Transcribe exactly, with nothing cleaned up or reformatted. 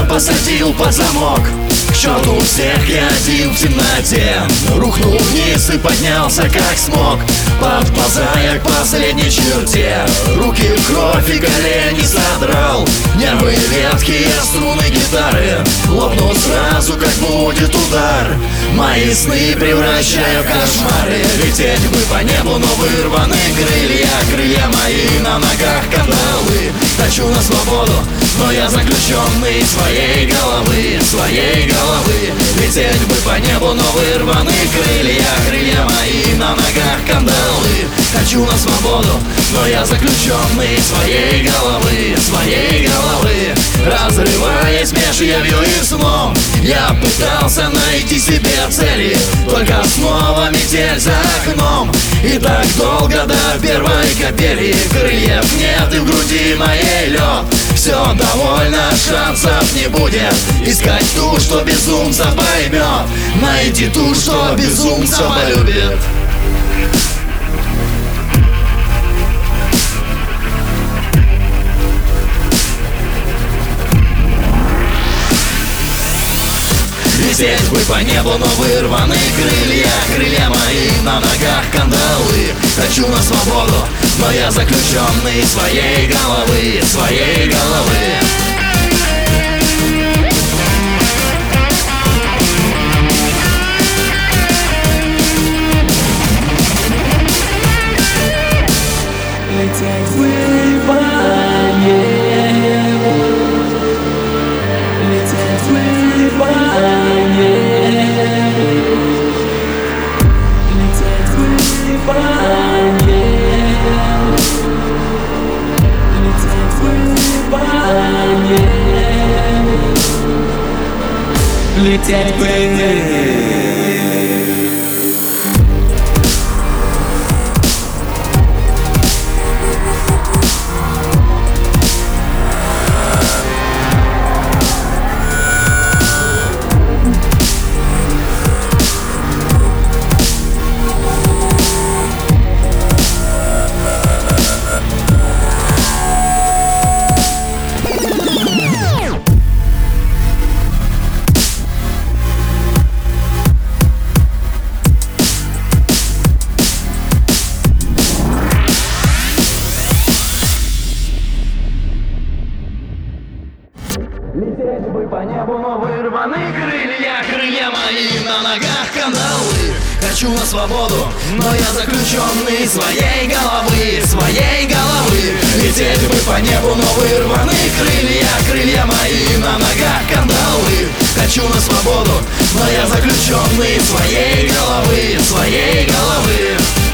посадил под замок. К черту всех, я один в темноте. Рухнул вниз и поднялся как смог. Под глаза я к последней черте. Руки в кровь и колени содрал. Нервы ветхие, струны гитары лопнут сразу, как будет удар. Мои сны превращаю в кошмары. Лететь бы по небу, но вырваны крылья. Крылья мои, на ногах кандалы. Хочу на свободу, но я заключенный своей головы, своей головы. Лететь бы по небу, но вырваны крылья. Крылья мои, на ногах кандалы. Хочу на свободу, но я заключенный своей головы, своей головы. Разрываясь меж явью и сном, я пытался найти себе цели, только снова метель за окном. И так долго до первой капели. Крыльев нет и в груди моей лед. Все довольно, шансов не будет. Искать ту, что безумца поймет. Найти ту, что безумца полюбит. Лететь бы по небу, но вырваны крылья. Крылья мои, на ногах кандалы. Хочу на свободу, но я заключенный своей головы, своей головы. Лететь бы по небу, лететь бы по небу, лететь бы по небу, лететь бы по небу, лететь бы. Лететь бы по небу, но вырваны крылья. Крылья мои, на ногах кандалы. Хочу на свободу, но я заключенный своей головы, своей головы. Лететь бы по небу, но вырваны крылья. Крылья мои, на ногах кандалы. Хочу на свободу, но я заключенный своей головы, своей головы.